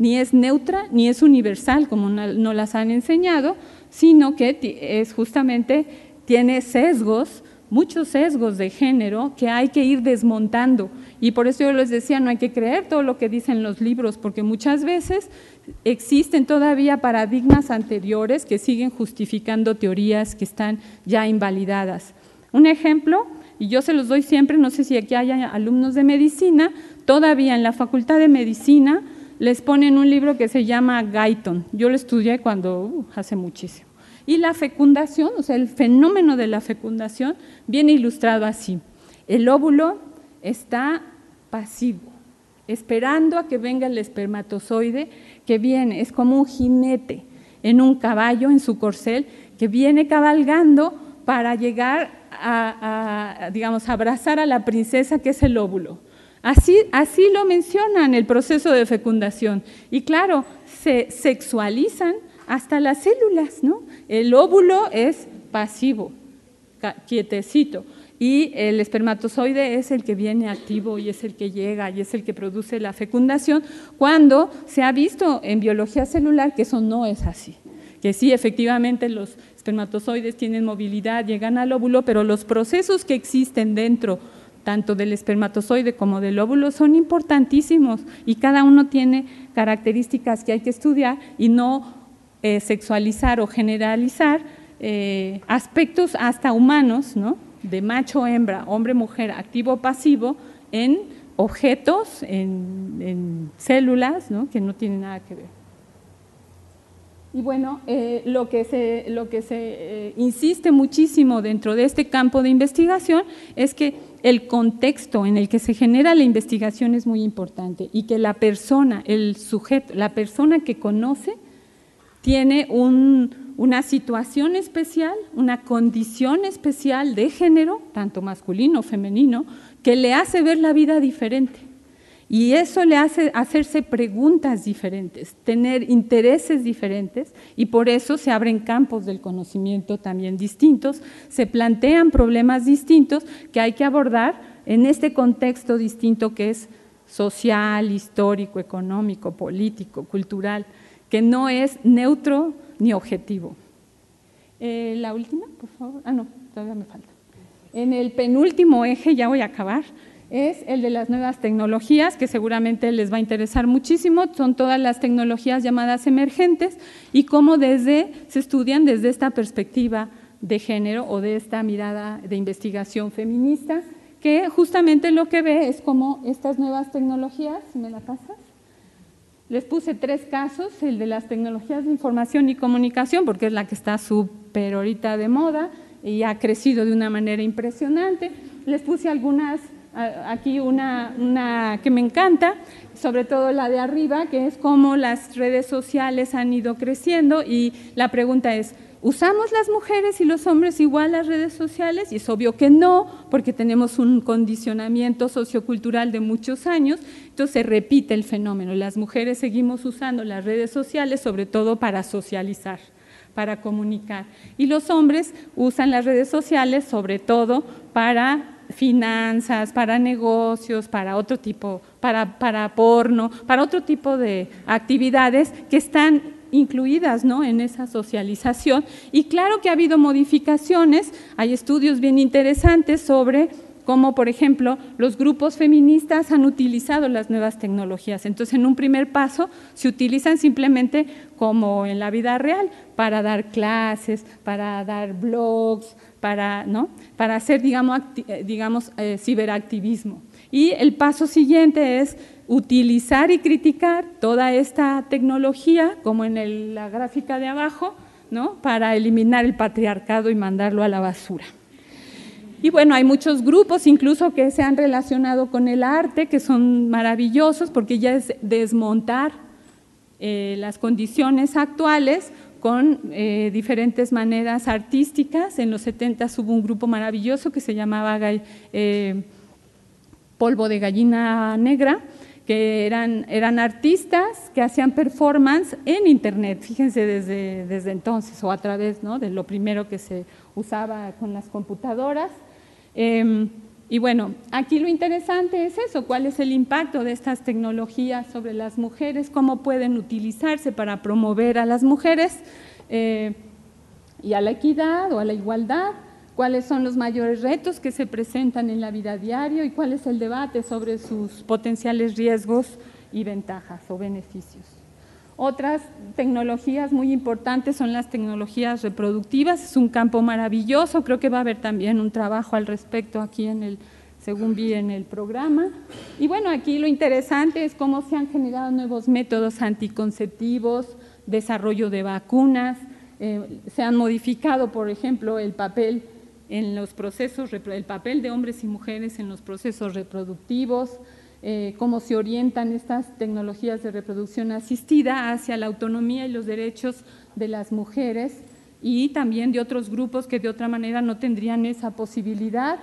S1: ni es neutra, ni es universal, como no las han enseñado, sino que es justamente, tiene sesgos, muchos sesgos de género que hay que ir desmontando. Y por eso yo les decía, no hay que creer todo lo que dicen los libros, porque muchas veces existen todavía paradigmas anteriores que siguen justificando teorías que están ya invalidadas. Un ejemplo, y yo se los doy siempre, no sé si aquí hay alumnos de medicina, todavía en la Facultad de Medicina les ponen un libro que se llama Guyton. Yo lo estudié hace muchísimo. Y la fecundación, o sea, el fenómeno de la fecundación viene ilustrado así. El óvulo está pasivo, esperando a que venga el espermatozoide, que viene, es como un jinete en un caballo, en su corcel, que viene cabalgando para llegar digamos, abrazar a la princesa que es el óvulo. Así lo mencionan el proceso de fecundación. Y claro, se sexualizan hasta las células, ¿no? El óvulo es pasivo, quietecito, y el espermatozoide es el que viene activo y es el que llega y es el que produce la fecundación, cuando se ha visto en biología celular que eso no es así, que sí, efectivamente los espermatozoides tienen movilidad, llegan al óvulo, pero los procesos que existen dentro tanto del espermatozoide como del óvulo son importantísimos y cada uno tiene características que hay que estudiar y no sexualizar o generalizar aspectos hasta humanos, ¿no? De macho-hembra, hombre-mujer, activo-pasivo, en objetos, en células, ¿no? Que no tienen nada que ver. Y bueno, lo que se insiste muchísimo dentro de este campo de investigación es que el contexto en el que se genera la investigación es muy importante y que la persona, el sujeto, la persona que conoce, tiene una situación especial, una condición especial de género, tanto masculino o femenino, que le hace ver la vida diferente. Y eso le hace hacerse preguntas diferentes, tener intereses diferentes, y por eso se abren campos del conocimiento también distintos, se plantean problemas distintos que hay que abordar en este contexto distinto que es social, histórico, económico, político, cultural, que no es neutro ni objetivo. La última, por favor. No, todavía me falta. En el penúltimo eje, ya voy a acabar, es el de las nuevas tecnologías, que seguramente les va a interesar muchísimo. Son todas las tecnologías llamadas emergentes y cómo se estudian desde esta perspectiva de género o de esta mirada de investigación feminista, que justamente lo que ve es cómo estas nuevas tecnologías, si me la pasas, les puse 3 casos, el de las tecnologías de información y comunicación, porque es la que está súper ahorita de moda y ha crecido de una manera impresionante. Les puse algunas, aquí una que me encanta, sobre todo la de arriba, que es cómo las redes sociales han ido creciendo, y la pregunta es, ¿usamos las mujeres y los hombres igual las redes sociales? Y es obvio que no, porque tenemos un condicionamiento sociocultural de muchos años, entonces se repite el fenómeno. Las mujeres seguimos usando las redes sociales sobre todo para socializar, para comunicar, y los hombres usan las redes sociales sobre todo para finanzas, para negocios, para otro tipo, para porno, para otro tipo de actividades que están incluidas, ¿no?, en esa socialización. Y claro que ha habido modificaciones, hay estudios bien interesantes sobre cómo, por ejemplo, los grupos feministas han utilizado las nuevas tecnologías. Entonces, en un primer paso, se utilizan simplemente como en la vida real, para dar clases, para dar blogs, para hacer, digamos ciberactivismo. Y el paso siguiente es utilizar y criticar toda esta tecnología, como en la gráfica de abajo, ¿no?, para eliminar el patriarcado y mandarlo a la basura. Y bueno, hay muchos grupos incluso que se han relacionado con el arte, que son maravillosos, porque ya es desmontar las condiciones actuales con diferentes maneras artísticas. En los 70 hubo un grupo maravilloso que se llamaba Polvo de Gallina Negra, que eran artistas que hacían performance en internet, fíjense, desde entonces, o a través, ¿no?, de lo primero que se usaba con las computadoras. Y bueno, aquí lo interesante es eso, cuál es el impacto de estas tecnologías sobre las mujeres, cómo pueden utilizarse para promover a las mujeres y a la equidad o a la igualdad, cuáles son los mayores retos que se presentan en la vida diaria y cuál es el debate sobre sus potenciales riesgos y ventajas o beneficios. Otras tecnologías muy importantes son las tecnologías reproductivas, es un campo maravilloso, creo que va a haber también un trabajo al respecto aquí según vi en el programa. Y bueno, aquí lo interesante es cómo se han generado nuevos métodos anticonceptivos, desarrollo de vacunas, se han modificado, por ejemplo, el papel en los procesos, el papel de hombres y mujeres en los procesos reproductivos, cómo se orientan estas tecnologías de reproducción asistida hacia la autonomía y los derechos de las mujeres y también de otros grupos que de otra manera no tendrían esa posibilidad.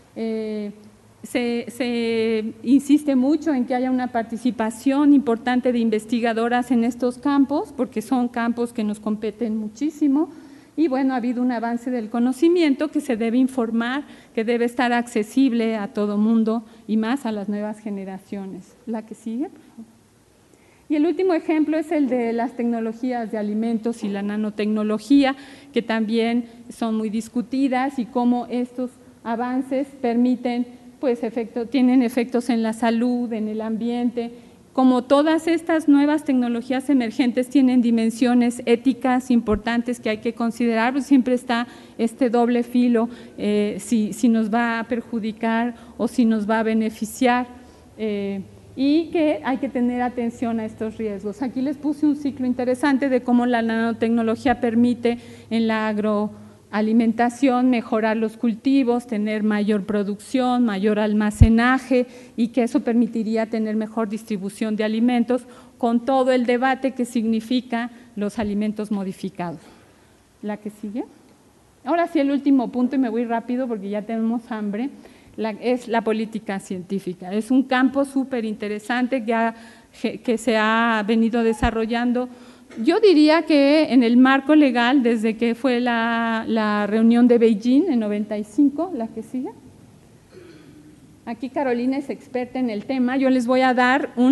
S1: Se insiste mucho en que haya una participación importante de investigadoras en estos campos, porque son campos que nos competen muchísimo. Y bueno, ha habido un avance del conocimiento que se debe informar, que debe estar accesible a todo mundo y más a las nuevas generaciones. La que sigue, por favor. Y el último ejemplo es el de las tecnologías de alimentos y la nanotecnología, que también son muy discutidas y cómo estos avances permiten, pues, tienen efectos en la salud, en el ambiente. Como todas estas nuevas tecnologías emergentes tienen dimensiones éticas importantes que hay que considerar, pues siempre está este doble filo, si nos va a perjudicar o si nos va a beneficiar, y que hay que tener atención a estos riesgos. Aquí les puse un ciclo interesante de cómo la nanotecnología permite en la agroalimentación mejorar los cultivos, tener mayor producción, mayor almacenaje y que eso permitiría tener mejor distribución de alimentos con todo el debate que significa los alimentos modificados. La que sigue. Ahora sí, el último punto, y me voy rápido porque ya tenemos hambre, es la política científica. Es un campo súper interesante que se ha venido desarrollando. Yo diría que en el marco legal, desde que fue la reunión de Beijing en 95, la que sigue. Aquí Carolina es experta en el tema. Yo les voy a dar un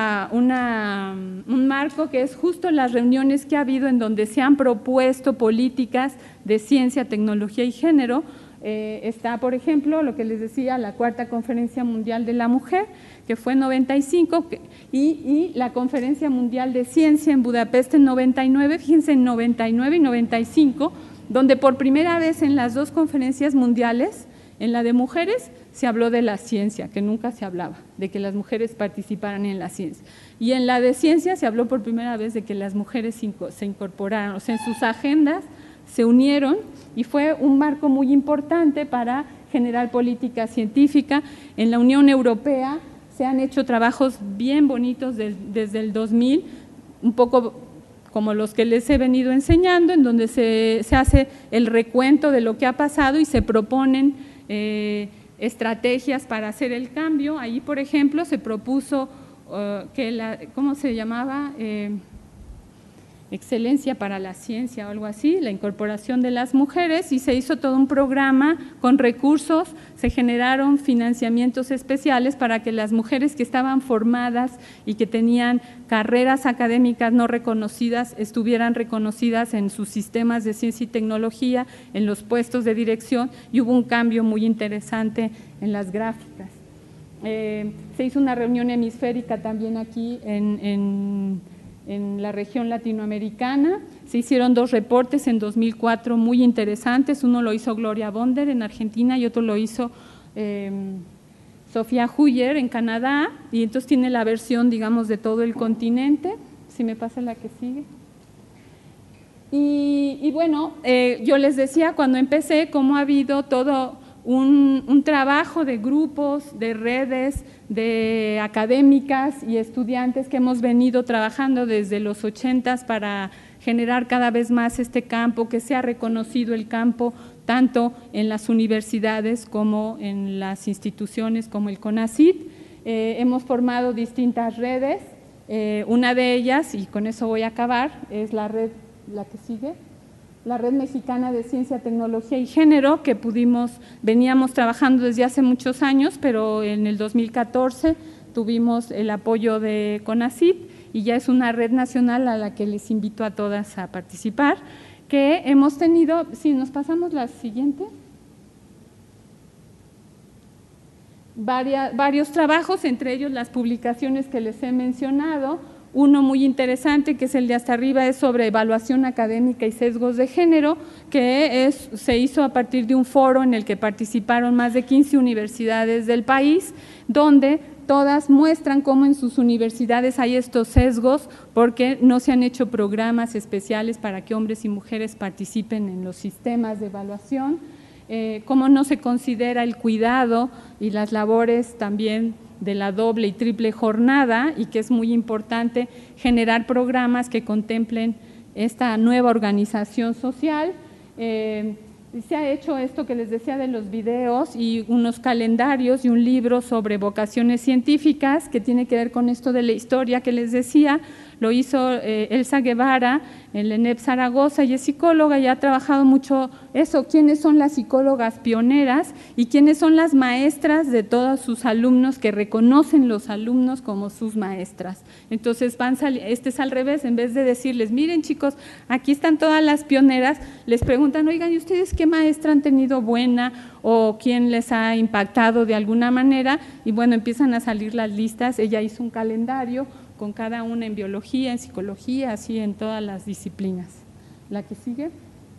S1: marco que es justo las reuniones que ha habido en donde se han propuesto políticas de ciencia, tecnología y género. Está, por ejemplo, lo que les decía, la Cuarta Conferencia Mundial de la Mujer, que fue en 95, y la Conferencia Mundial de Ciencia en Budapest en 99, fíjense, en 99 y 95, donde por primera vez en las dos conferencias mundiales, en la de mujeres, se habló de la ciencia, que nunca se hablaba, de que las mujeres participaran en la ciencia. Y en la de ciencia se habló por primera vez de que las mujeres se incorporaran, o sea, en sus agendas se unieron y fue un marco muy importante para generar política científica. En la Unión Europea se han hecho trabajos bien bonitos desde el 2000, un poco como los que les he venido enseñando, en donde se hace el recuento de lo que ha pasado y se proponen estrategias para hacer el cambio. Ahí, por ejemplo, se propuso ¿cómo se llamaba? Excelencia para la ciencia o algo así, la incorporación de las mujeres, y se hizo todo un programa con recursos, se generaron financiamientos especiales para que las mujeres que estaban formadas y que tenían carreras académicas no reconocidas estuvieran reconocidas en sus sistemas de ciencia y tecnología, en los puestos de dirección, y hubo un cambio muy interesante en las gráficas. Se hizo una reunión hemisférica también aquí en la región latinoamericana. Se hicieron dos reportes en 2004 muy interesantes, uno lo hizo Gloria Bonder en Argentina y otro lo hizo Sofía Huyer en Canadá, y entonces tiene la versión, digamos, de todo el continente. Si me pasa la que sigue. Y bueno, yo les decía cuando empecé cómo ha habido todo un trabajo de grupos, de redes, de académicas y estudiantes que hemos venido trabajando desde los 80s para generar cada vez más este campo, que sea reconocido el campo tanto en las universidades como en las instituciones como el CONACYT. Hemos formado distintas redes, una de ellas, y con eso voy a acabar, es la red, la que sigue, la Red Mexicana de Ciencia, Tecnología y Género, que veníamos trabajando desde hace muchos años, pero en el 2014 tuvimos el apoyo de CONACYT y ya es una red nacional a la que les invito a todas a participar, que hemos tenido, si nos pasamos la siguiente, varios trabajos, entre ellos las publicaciones que les he mencionado. Uno muy interesante, que es el de hasta arriba, es sobre evaluación académica y sesgos de género, que se hizo a partir de un foro en el que participaron más de 15 universidades del país, donde todas muestran cómo en sus universidades hay estos sesgos porque no se han hecho programas especiales para que hombres y mujeres participen en los sistemas de evaluación, cómo no se considera el cuidado y las labores también de la doble y triple jornada, y que es muy importante generar programas que contemplen esta nueva organización social. Se ha hecho esto que les decía de los videos y unos calendarios y un libro sobre vocaciones científicas que tiene que ver con esto de la historia que les decía. Lo hizo Elsa Guevara en la ENEP Zaragoza, y es psicóloga y ha trabajado mucho eso, quiénes son las psicólogas pioneras y quiénes son las maestras de todos sus alumnos, que reconocen los alumnos como sus maestras. Entonces este es al revés, en vez de decirles, miren chicos, aquí están todas las pioneras, les preguntan, oigan, ¿y ustedes qué maestra han tenido buena o quién les ha impactado de alguna manera? Y bueno, empiezan a salir las listas. Ella hizo un calendario con cada una en biología, en psicología, así en todas las disciplinas. La que sigue.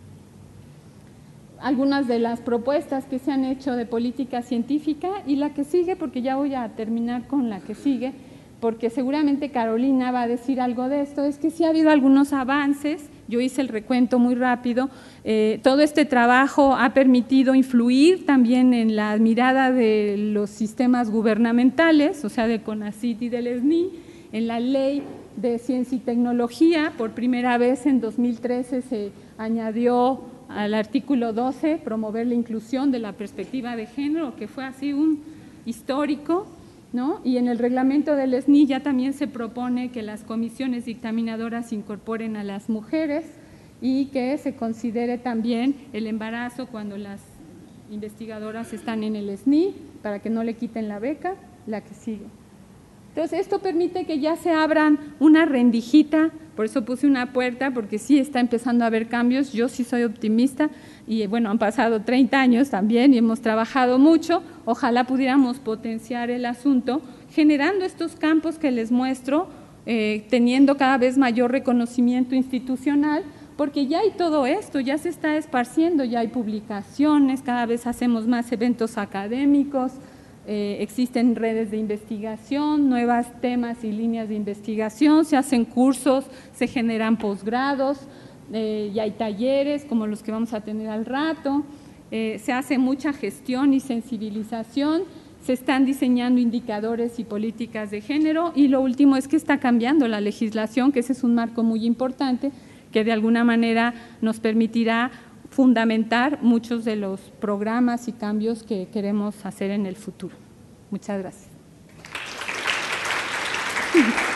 S1: Algunas de las propuestas que se han hecho de política científica, y la que sigue, porque ya voy a terminar con la que sigue, porque seguramente Carolina va a decir algo de esto, es que sí ha habido algunos avances. Yo hice el recuento muy rápido. Todo este trabajo ha permitido influir también en la mirada de los sistemas gubernamentales, o sea, de CONACYT y del SNI, en la Ley de Ciencia y Tecnología. Por primera vez en 2013 se añadió al artículo 12 promover la inclusión de la perspectiva de género, que fue así un histórico, ¿no? Y en el reglamento del SNI ya también se propone que las comisiones dictaminadoras incorporen a las mujeres y que se considere también el embarazo cuando las investigadoras están en el SNI, para que no le quiten la beca. La que sigue. Entonces, esto permite que ya se abran una rendijita, por eso puse una puerta, porque sí está empezando a haber cambios. Yo sí soy optimista y bueno, han pasado 30 años también y hemos trabajado mucho. Ojalá pudiéramos potenciar el asunto generando estos campos que les muestro, teniendo cada vez mayor reconocimiento institucional, porque ya hay todo esto, ya se está esparciendo, ya hay publicaciones, cada vez hacemos más eventos académicos. Existen redes de investigación, nuevos temas y líneas de investigación, se hacen cursos, se generan posgrados, y hay talleres como los que vamos a tener al rato, se hace mucha gestión y sensibilización, se están diseñando indicadores y políticas de género, y lo último es que está cambiando la legislación, que ese es un marco muy importante que de alguna manera nos permitirá fundamentar muchos de los programas y cambios que queremos hacer en el futuro. Muchas gracias.